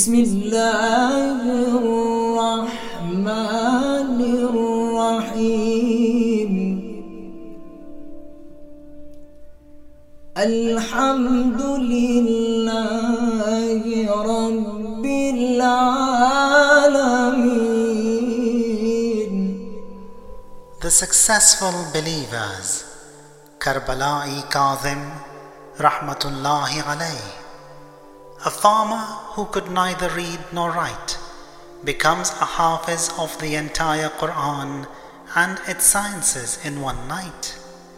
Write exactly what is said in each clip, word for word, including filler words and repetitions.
بسم الله الرحمن الرحيم الحمد لله رب العالمين. The successful believers, Karbala-e Kazim, Rahmatullahi alayh, a farmer who could neither read nor write, becomes a hafiz of the entire Quran and its sciences in one night.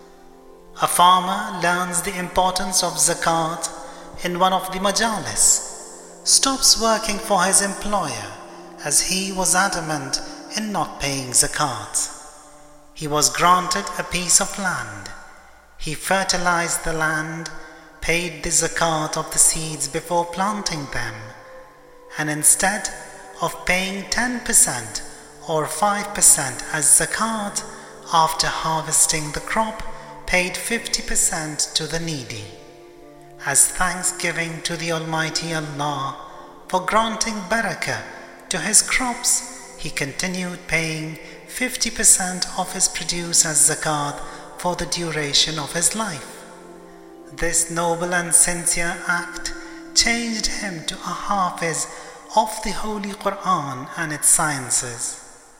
A farmer learns the importance of zakat in one of the majalis, stops working for his employer as he was adamant in not paying zakat. He was granted a piece of land. He fertilized the land, paid the zakat of the seeds before planting them, and instead of paying ten percent or five percent as zakat after harvesting the crop, paid fifty percent to the needy. As thanksgiving to the Almighty Allah for granting barakah to his crops, he continued paying fifty percent of his produce as zakat for the duration of his life. This noble and sincere act changed him to a hafiz of the Holy Quran and its sciences.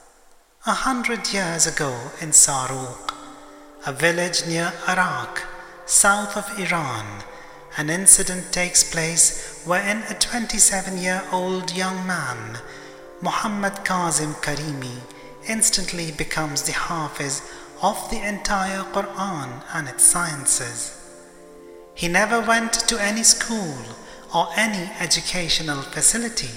A hundred years ago in Saruq, a village near Iraq, south of Iran, an incident takes place wherein a twenty-seven-year-old young man, Muhammad Kazim Karimi, instantly becomes the hafiz of the entire Quran and its sciences. He never went to any school or any educational facility.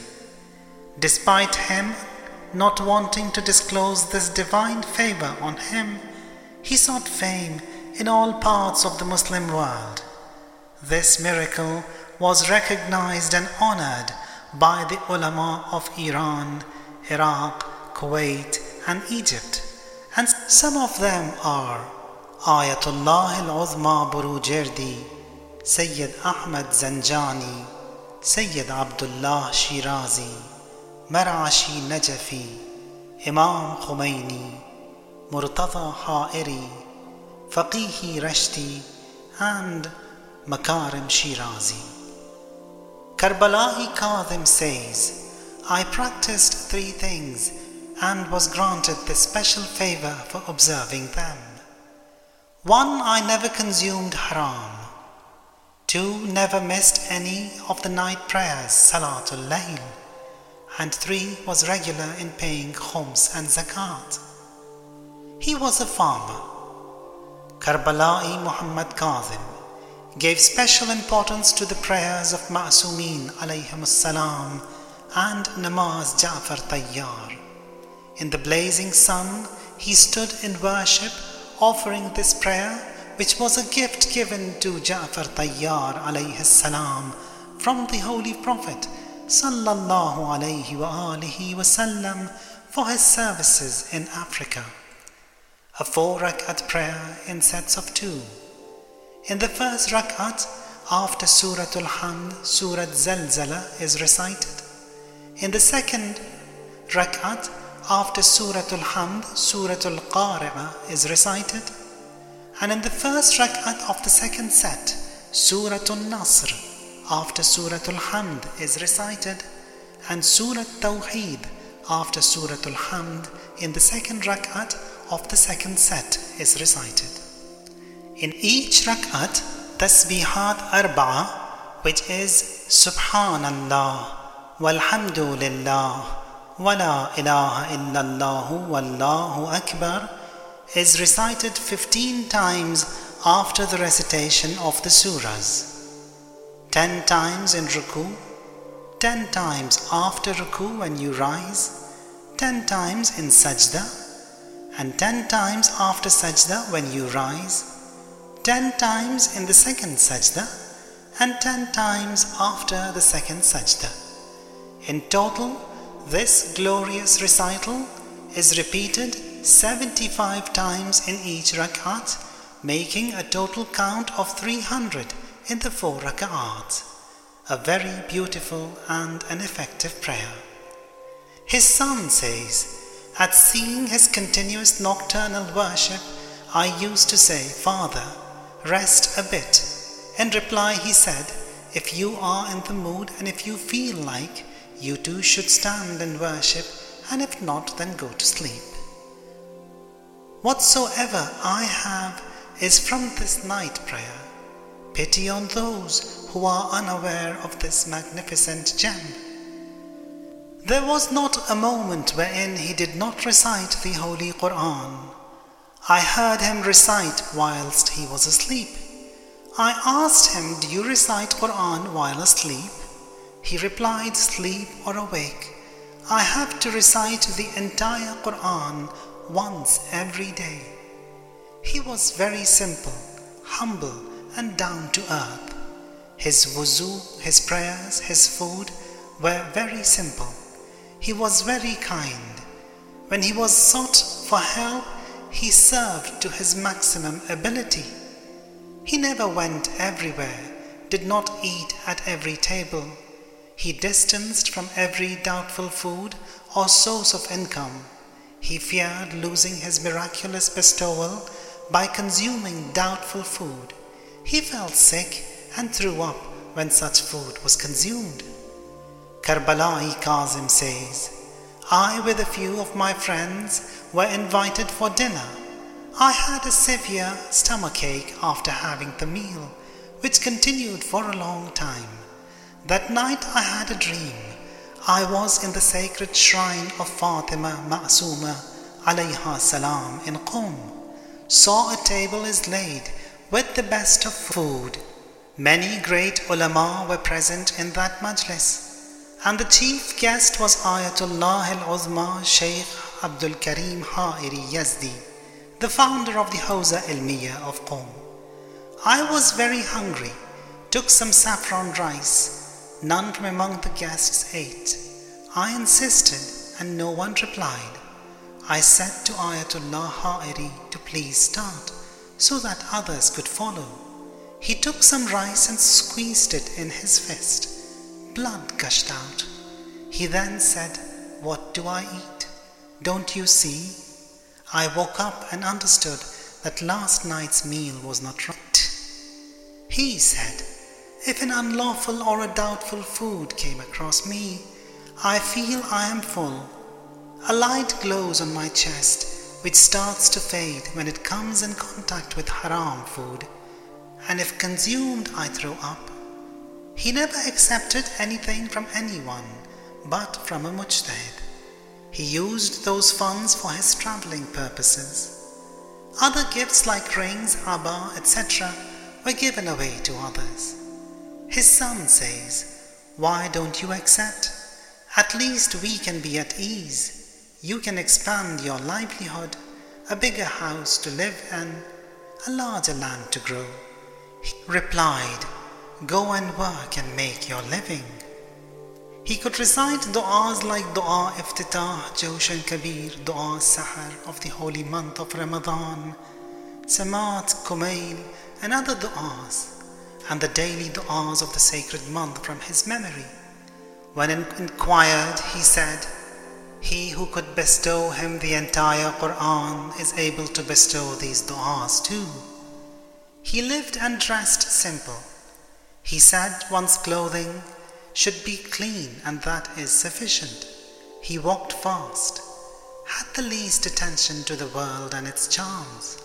Despite him not wanting to disclose this divine favor on him, he sought fame in all parts of the Muslim world. This miracle was recognized and honored by the ulama of Iran, Iraq, Kuwait, and Egypt, and some of them are Ayatollah al-Uzma Burujerdi, Sayyid Ahmad Zanjani, Sayyid Abdullah Shirazi, Marashi Najafi, Imam Khomeini, Murtada Ha'iri, Faqihi Rashti, and Makarim Shirazi. Karbala-e Kazim says, I practiced three things and was granted this special favor for observing them. One, I never consumed haram. Two, never missed any of the night prayers, Salatul Layl. And three, was regular in paying khums and zakat. He was a farmer. Karbala-e Muhammad Kazim gave special importance to the prayers of Ma'sumin alayhimus salam and Namaz Ja'far Tayyar. In the blazing sun, he stood in worship, offering this prayer, which was a gift given to Ja'far Tayyar alayhi salam from the Holy Prophet sallallahu alayhi wa alihi wasallam for his services in Africa. A four rak'at prayer in sets of two. In the first rak'at, after Suratul Hamd, Surat Zalzala is recited. In the second rak'at, after Suratul Hamd, Suratul Qari'ah is recited. And in the first rak'at of the second set, Suratul Nasr, after Suratul Hamd is recited, and Surat Tawheed, after Suratul Hamd, in the second rak'at of the second set is recited. In each rak'at, Tasbihat Arba'a, which is Subhanallah, Walhamdulillah, Wala ilaha illallahu, Wallahu Akbar, is recited fifteen times after the recitation of the surahs. Ten times in ruku, ten times after ruku when you rise, ten times in sajda, and ten times after sajda when you rise, ten times in the second sajda, and ten times after the second sajda. In total, this glorious recital is repeated seventy-five times in each rak'at, making a total count of three hundred in the four rak'at. a very beautiful and an effective prayer. His son says, at seeing his continuous nocturnal worship, I used to say, Father, rest a bit. In reply he said, if you are in the mood and if you feel like, you too should stand and worship, and if not, then go to sleep. Whatsoever I have is from this night prayer. Pity on those who are unaware of this magnificent gem. There was not a moment wherein he did not recite the Holy Quran. I heard him recite whilst he was asleep. I asked him, do you recite Quran while asleep? He replied, sleep or awake, I have to recite the entire Quran once every day. He was very simple, humble and down to earth. His wuzu, his prayers, his food were very simple. He was very kind. When he was sought for help, he served to his maximum ability. He never went everywhere, did not eat at every table. He distanced from every doubtful food or source of income. He feared losing his miraculous bestowal by consuming doubtful food. He felt sick and threw up when such food was consumed. Karbala-i Kazim says, I with a few of my friends were invited for dinner. I had a severe stomachache after having the meal, which continued for a long time. That night I had a dream. I was in the sacred shrine of Fatima Ma'suma alayha salam in Qom. Saw a table is laid with the best of food. Many great ulama were present in that majlis. And the chief guest was Ayatullah al-Uzma Shaykh Abdul Karim Ha'iri Yazdi, the founder of the Hawza Ilmiya of Qom. I was very hungry, took some saffron rice. None from among the guests ate. I insisted and no one replied. I said to Ayatullah Ha'iri to please start so that others could follow. He took some rice and squeezed it in his fist. Blood gushed out. He then said, what do I eat? Don't you see? I woke up and understood that last night's meal was not right. He said, if an unlawful or a doubtful food came across me, I feel I am full. A light glows on my chest, which starts to fade when it comes in contact with haram food, and if consumed I throw up. He never accepted anything from anyone but from a mujtahid. He used those funds for his travelling purposes. Other gifts like rings, abba, et cetera were given away to others. His son says, why don't you accept? At least we can be at ease. You can expand your livelihood, a bigger house to live in, a larger land to grow. He replied, go and work and make your living. He could recite du'as like Dua Iftitah, Joshan Kabir, Dua Sahar of the holy month of Ramadan, Samat, Kumail, and other du'as, and the daily du'as of the sacred month from his memory. When inquired, he said, he who could bestow him the entire Quran is able to bestow these du'as too. He lived and dressed simple. He said one's clothing should be clean and that is sufficient. He walked fast, had the least attention to the world and its charms.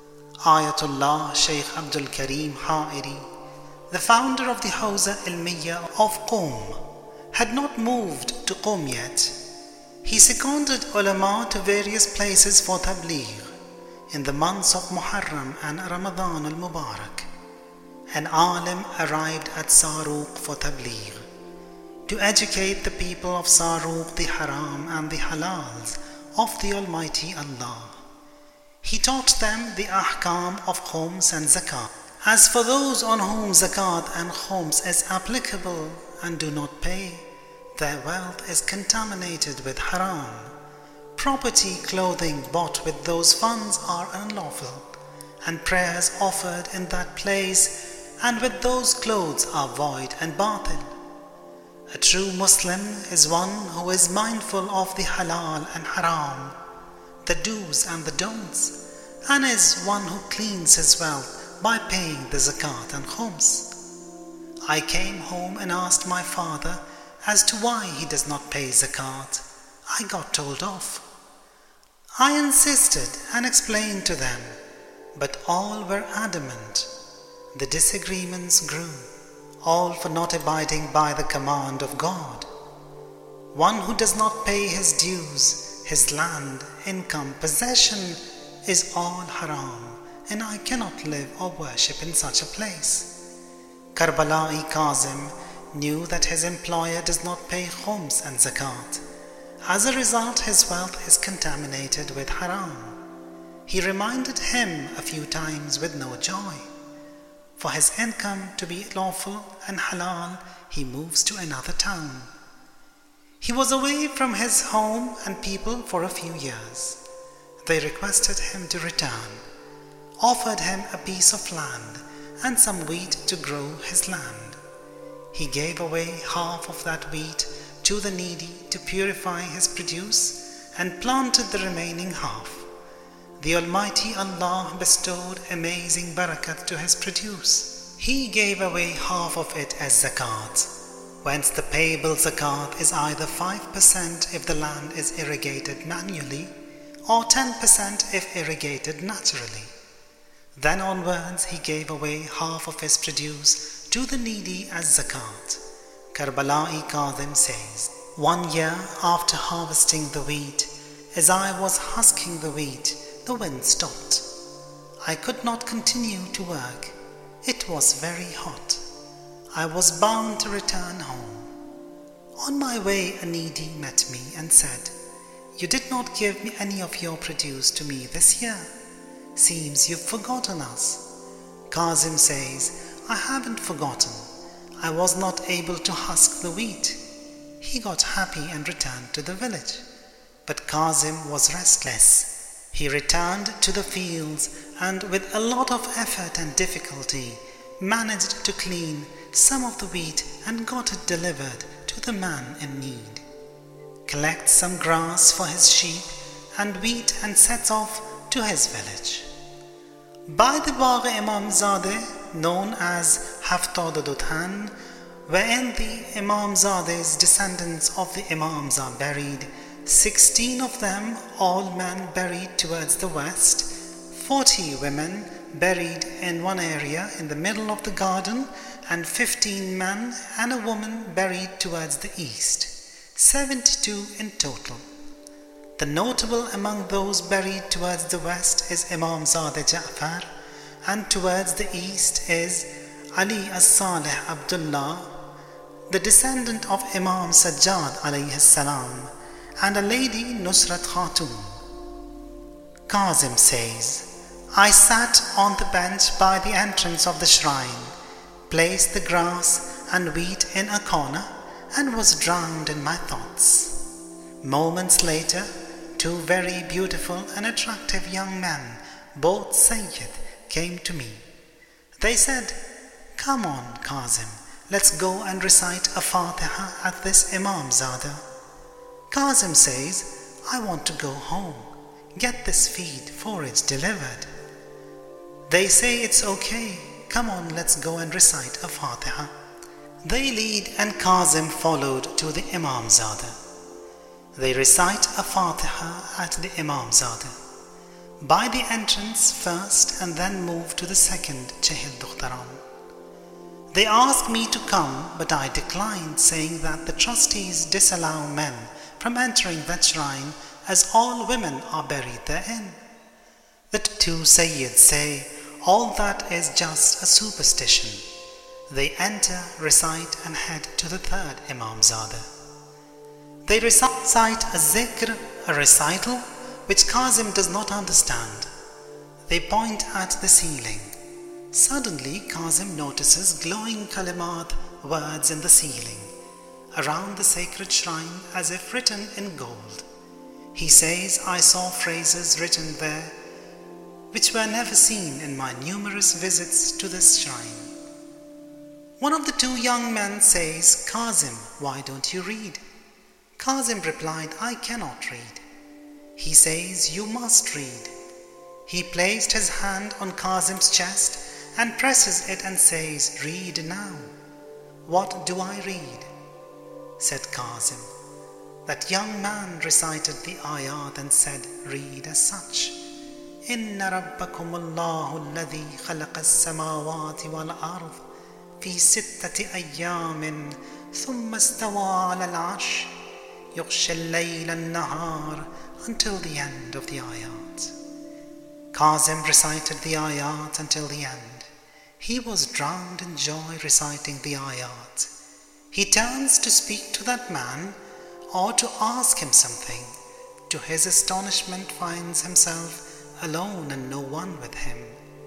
Ayatullah Shaykh Abdul Karim Ha'iri, the founder of the Hawza Ilmiya of Qom, had not moved to Qom yet. He seconded ulama to various places for tabligh in the months of Muharram and Ramadan al-Mubarak. An alim arrived at Saruq for tabligh, to educate the people of Saruq the haram and the halals of the Almighty Allah. He taught them the ahkam of khums and zakat. As for those on whom zakat and khums is applicable and do not pay, their wealth is contaminated with haram. Property, clothing bought with those funds are unlawful, and prayers offered in that place and with those clothes are void and batil. A true Muslim is one who is mindful of the halal and haram, the do's and the don'ts, and is one who cleans his wealth by paying the zakat and khums. I came home and asked my father as to why he does not pay zakat. I got told off. I insisted and explained to them, but all were adamant. The disagreements grew, all for not abiding by the command of God. One who does not pay his dues, his land, income, possession is all haram, and I cannot live or worship in such a place. Karbala'i Kazim knew that his employer does not pay khums and zakat. As a result, his wealth is contaminated with haram. He reminded him a few times with no joy. For his income to be lawful and halal, he moves to another town. He was away from his home and people for a few years. They requested him to return, offered him a piece of land and some wheat to grow his land. He gave away half of that wheat to the needy to purify his produce and planted the remaining half. The Almighty Allah bestowed amazing barakat to his produce. He gave away half of it as zakat, whence the payable zakat is either five percent if the land is irrigated manually or ten percent if irrigated naturally. Then onwards he gave away half of his produce to the needy as zakat. Karbala'i Kazim says, one year after harvesting the wheat, as I was husking the wheat, the wind stopped. I could not continue to work. It was very hot. I was bound to return home. On my way, a needy met me and said, you did not give me any of your produce to me this year. Seems you've forgotten us. Kazim says, I haven't forgotten. I was not able to husk the wheat. He got happy and returned to the village. But Kazim was restless. He returned to the fields and with a lot of effort and difficulty managed to clean some of the wheat and got it delivered to the man in need. Collects some grass for his sheep and wheat and sets off to his village. By the Bagh Imam Zadeh, known as Haftad Duthan, wherein the Imam Zadeh's descendants of the Imams are buried, sixteen of them, all men buried towards the west, forty women buried in one area in the middle of the garden, and fifteen men and a woman buried towards the east, seventy-two in total. The notable among those buried towards the west is Imam Zadeh Ja'far, and towards the east is Ali as-Salih Abdullah, the descendant of Imam Sajjad alayhi salam, and a lady Nusrat Khatun. Kazim says, I sat on the bench by the entrance of the shrine, placed the grass and wheat in a corner, and was drowned in my thoughts. Moments later, two very beautiful and attractive young men, both Sayyid, came to me. They said, come on, Kazim, let's go and recite a Fatiha at this Imam Zadeh. Kazim says, I want to go home, get this feed forage delivered. They say it's okay, come on, let's go and recite a Fatiha. They lead and Kazim followed to the Imam Zadeh. They recite a Fatiha at the Imam Zadeh. By the entrance first and then move to the second Chehil Dukhtaran. They asked me to come, but I declined, saying that the trustees disallow men from entering that shrine, as all women are buried therein. The two Sayyids say, all that is just a superstition. They enter, recite and head to the third Imam Zadeh. They recite a zikr, a recital, which Kazim does not understand. They point at the ceiling. Suddenly Kazim notices glowing kalimat, words in the ceiling, around the sacred shrine as if written in gold. He says, I saw phrases written there which were never seen in my numerous visits to this shrine. One of the two young men says, Kazim, why don't you read? Kazim replied, I cannot read. He says, you must read. He placed his hand on Kazim's chest and presses it and says, read now. What do I read? Said Kazim. That young man recited the ayat and said, read as such. Inna rabbakum Allahu alladhi khalaqa as-samawati wal ard fi sittati ayyamin thumma istawa ala al-arsh yughshi al-layla an-nahar until the end of the ayat. Kazim recited the ayat until the end. He was drowned in joy reciting the ayat. He turns to speak to that man or to ask him something. To his astonishment finds himself alone and no one with him.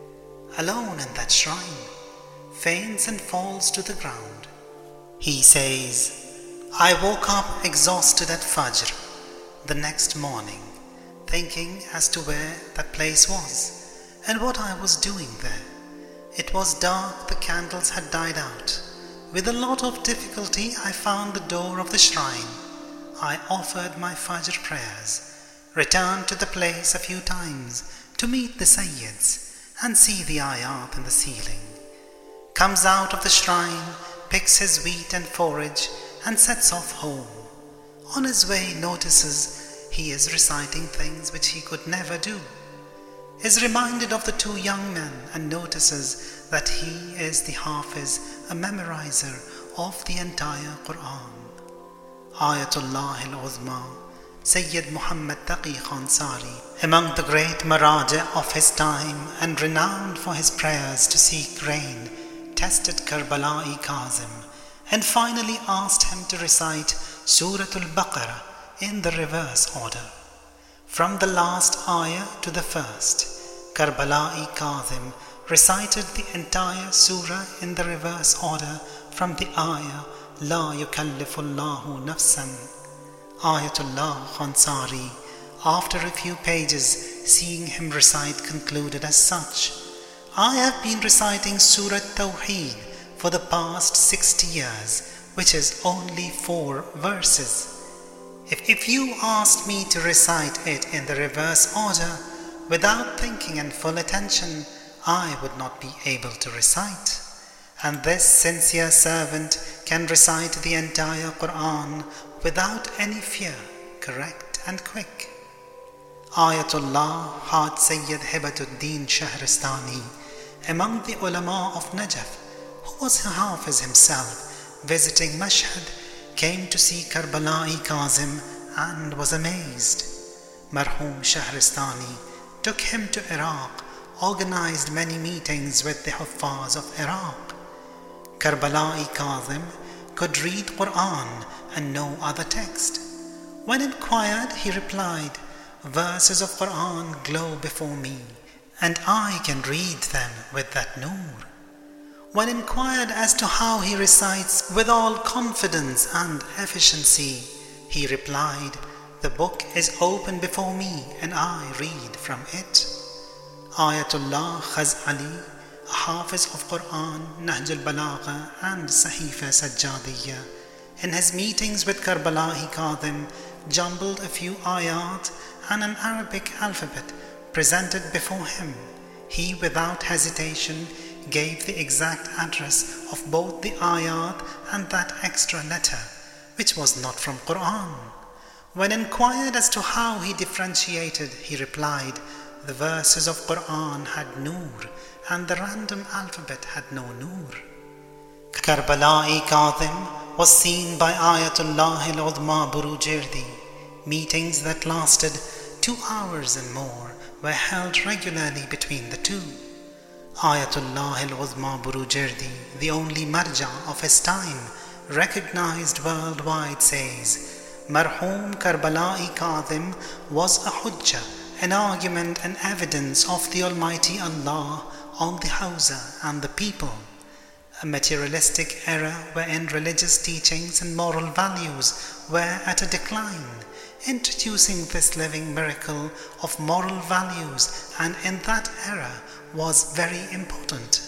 Alone in that shrine, faints and falls to the ground. He says, I woke up exhausted at Fajr the next morning, thinking as to where that place was and what I was doing there. It was dark, the candles had died out. With a lot of difficulty I found the door of the shrine. I offered my Fajr prayers, returned to the place a few times to meet the Sayyids and see the ayat in the ceiling. Comes out of the shrine, picks his wheat and forage and sets off home. On his way notices he is reciting things which he could never do. Is reminded of the two young men and notices that he is the Hafiz, a memorizer of the entire Quran. Ayatullah al-Uzma, Sayyid Muhammad Taqi Khansari, among the great Maraja of his time and renowned for his prayers to seek rain, tested Karbala-i Kazim and finally asked him to recite Suratul Baqarah in the reverse order. From the last ayah to the first, Karbala-i Kazim recited the entire surah in the reverse order from the ayah La yukallifullahu nafsan. Ayatullah Khansari, after a few pages, seeing him recite, concluded as such, I have been reciting Surah Tawheed for the past sixty years, which is only four verses. If, if you asked me to recite it in the reverse order, without thinking and full attention, I would not be able to recite. And this sincere servant can recite the entire Quran without any fear, correct and quick. Ayatullah Haj Sayyid Hibatuddin Shahristani, among the ulama of Najaf, who was a Hafiz himself, visiting Mashhad, came to see Karbala-i Kazim and was amazed. Marhum Shahristani took him to Iraq, organized many meetings with the Huffaz of Iraq. Karbala-i Kazim could read Quran and no other text. When inquired, he replied, verses of Quran glow before me, and I can read them with that noor. When inquired as to how he recites with all confidence and efficiency, he replied, the book is open before me and I read from it. Ayatullah Khazali, a Hafiz of Quran, Nahj al-Balagha and Sahifa Sajjadiyya, in his meetings with Karbala-i Kazim, jumbled a few ayat and an Arabic alphabet presented before him. He, without hesitation, gave the exact address of both the ayat and that extra letter, which was not from Quran. When inquired as to how he differentiated, he replied, the verses of Quran had noor and the random alphabet had no noor. Karbala-i Kazim was seen by Ayatullah al-Udma Burujerdi. Meetings that lasted two hours and more were held regularly between the two. Ayatullah al-Udma Burujerdi, the only marja of his time, recognized worldwide, says, Marhum Karbala-i Kazim was a hujjah, an argument and evidence of the Almighty Allah on the Hausa and the people. A materialistic era wherein religious teachings and moral values were at a decline, introducing this living miracle of moral values and in that era was very important.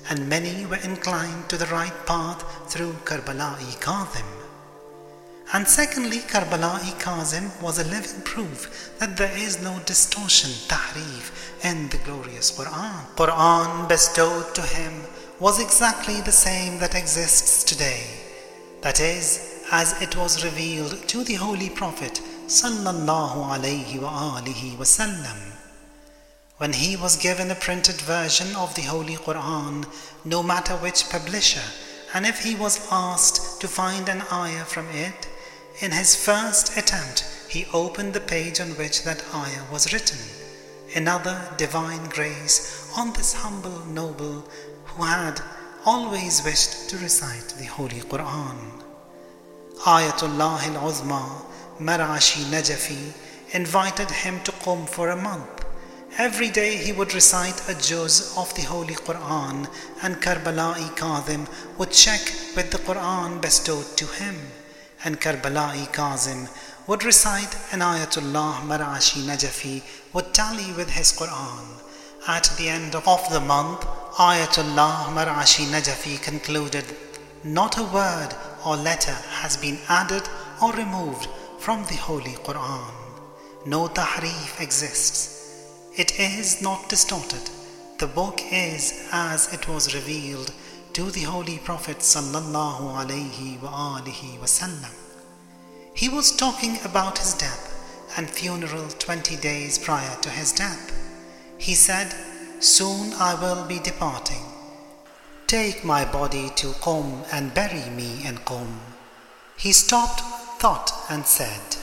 and many were inclined to the right path through Karbala-e Kazim. And secondly, Karbala-e Kazim was a living proof that there is no distortion, tahrif, in the glorious Quran. Quran bestowed to him was exactly the same that exists today. That is, as it was revealed to the Holy Prophet sallallahu alayhi wa alihi wasallam. When he was given a printed version of the Holy Quran, no matter which publisher, and if he was asked to find an ayah from it, in his first attempt he opened the page on which that ayah was written. Another divine grace on this humble noble who had always wished to recite the Holy Quran. Ayatullah al-Uzma, Marashi Najafi, invited him to Qum for a month. Every day he would recite a juz of the Holy Quran, and Karbala-e Kazim would check with the Quran bestowed to him, and Karbala-e Kazim would recite, and Ayatullah Marashi Najafi would tally with his Quran. At the end of the month, Ayatullah Marashi Najafi concluded, not a word or letter has been added or removed from the Holy Quran. No tahrif exists. It is not distorted. The book is as it was revealed to the Holy Prophet sallallahu alayhi wa alihi wasallam. He was talking about his death and funeral twenty days prior to his death. He said, soon I will be departing. Take my body to Qum and bury me in Qum. He stopped, thought and said,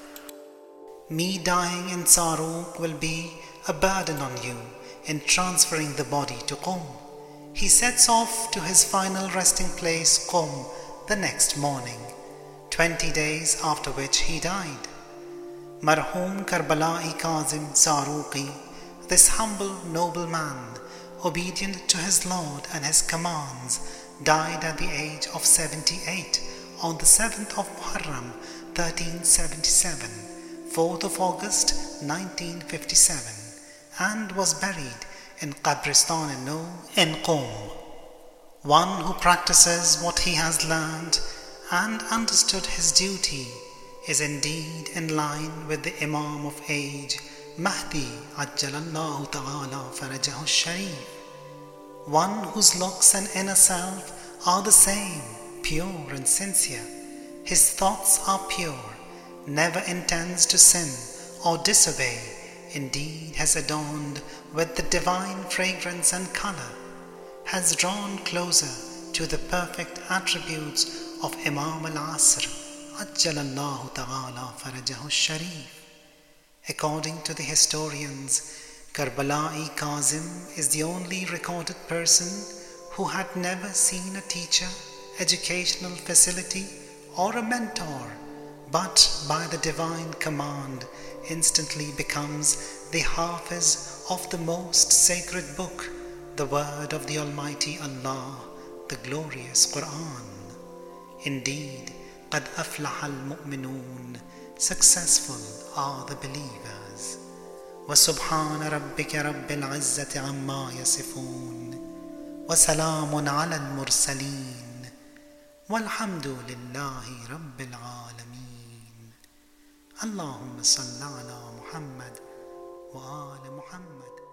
me dying in Saruq will be a burden on you in transferring the body to Qum. He sets off to his final resting place, Qum, the next morning, twenty days after which he died. Marhum Karbala-e Kazim Saruqi, this humble noble man, obedient to his Lord and his commands, died at the age of seventy-eight on the seventh of Muharram, thirteen seventy-seven, fourth of August, nineteen fifty-seven, and was buried in Qabristan-e-Nau in Qum. One who practices what he has learned and understood his duty is indeed in line with the Imam of age, Mahdi Ajjalallahu Ta'ala Farajahu Sharif. One whose looks and inner self are the same, pure and sincere. His thoughts are pure, never intends to sin or disobey, indeed has adorned with the divine fragrance and color, has drawn closer to the perfect attributes of Imam al-Asr, Ajjalallahu Ta'ala Farajahu Sharif. According to the historians, Karbala-e Kazim is the only recorded person who had never seen a teacher, educational facility, or a mentor, but by the divine command instantly becomes the Hafiz of the most sacred book, the word of the Almighty Allah, the glorious Quran. Indeed, قَدْ أَفْلَحَ الْمُؤْمِنُونَ, successful are the believers. وَسُبْحَانَ رَبِّكَ رَبِّ الْعِزَّةِ عَمَّا يَصِفُونَ وَسَلَامٌ عَلَى الْمُرْسَلِينَ وَالْحَمْدُ لِلَّهِ رَبِّ الْعَالَمِينَ. اللهم صل على محمد وآل محمد.